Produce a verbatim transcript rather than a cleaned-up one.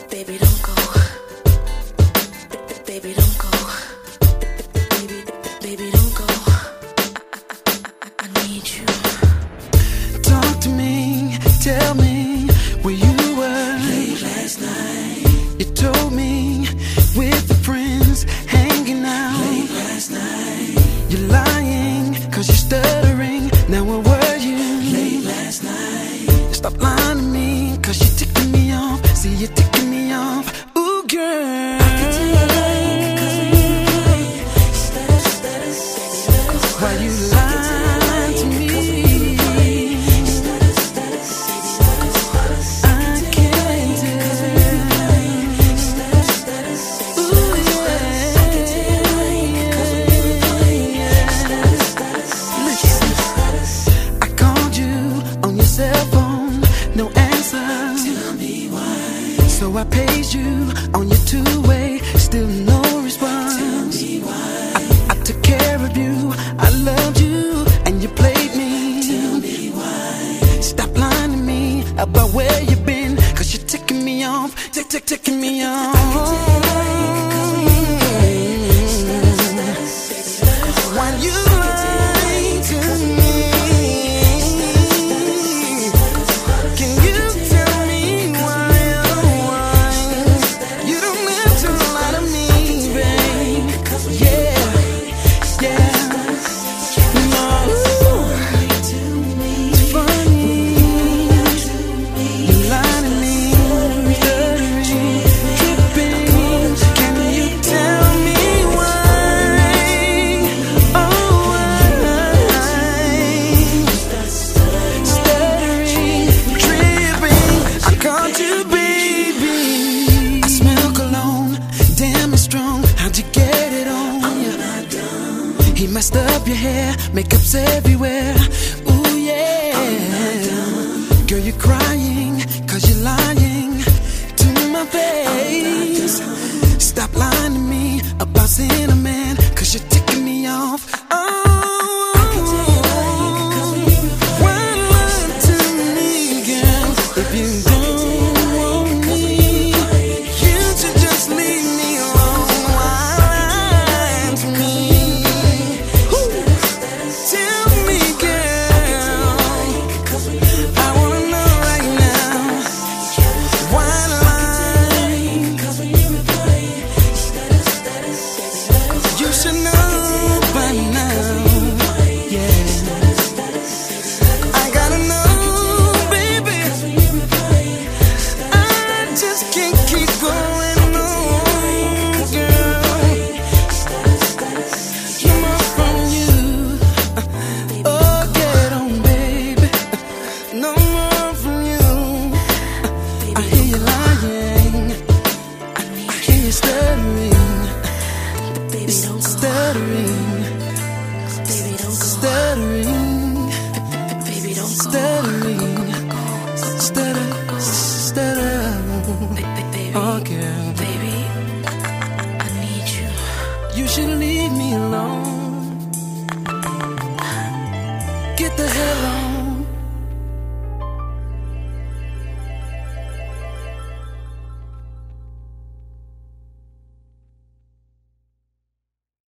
Baby, don't go. Baby, don't go. Baby, baby, don't go. I, I, I need you. Talk to me, tell me where you were late last night. You told me with your friends hanging out Late last night. You're lying cause you're stuttering. Now where were you? Late last night. Stop lying to me cause you're ticking me off. See you're ticking me off. Ooh girl, I can tell you lying cause when you play, stutter, stutter, stutter. why you lying to me? So I paid you on your two-way, still no response. Tell me why. I, I took care of you, I loved you, and you played me. Tell me why. Stop lying to me about where you've been, cause you're ticking me off, tick, tick, ticking me off. Why you lying to me? Can you tell me why? He messed up your hair, makeup's everywhere. Ooh yeah. Girl, you're crying, cause you're lying to my face. Stop lying to me about seeing a man, cause you're ticking me off. Oh, why lie to me, girl? If you don't want me, you should just leave me alone. Why lie to me? Stuttering, stuttering.